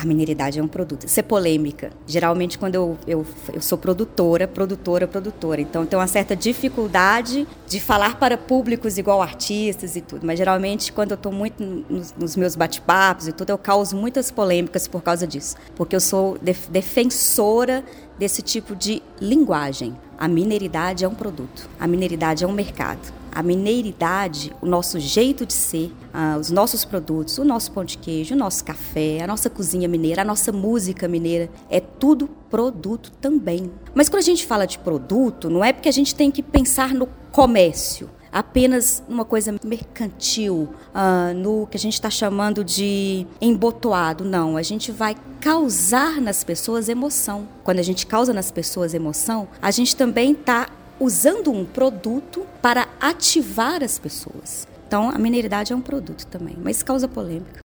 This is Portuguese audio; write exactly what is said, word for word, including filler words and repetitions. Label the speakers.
Speaker 1: A mineridade é um produto. Isso é polêmica. Geralmente, quando eu, eu, eu sou produtora, produtora, produtora. Então, tem uma certa dificuldade de falar para públicos igual artistas e tudo. Mas, geralmente, quando eu estou muito nos, nos meus bate-papos e tudo, eu causo muitas polêmicas por causa disso. Porque eu sou def- defensora desse tipo de linguagem. A mineridade é um produto. A mineridade é um mercado. A mineiridade, o nosso jeito de ser, ah, os nossos produtos, o nosso pão de queijo, o nosso café, a nossa cozinha mineira, a nossa música mineira, é tudo produto também. Mas quando a gente fala de produto, não é porque a gente tem que pensar no comércio, apenas numa coisa mercantil, ah, no que a gente está chamando de embotoado. Não, a gente vai causar nas pessoas emoção. Quando a gente causa nas pessoas emoção, a gente também está usando um produto para ativar as pessoas. Então, a mineridade é um produto também, mas causa polêmica.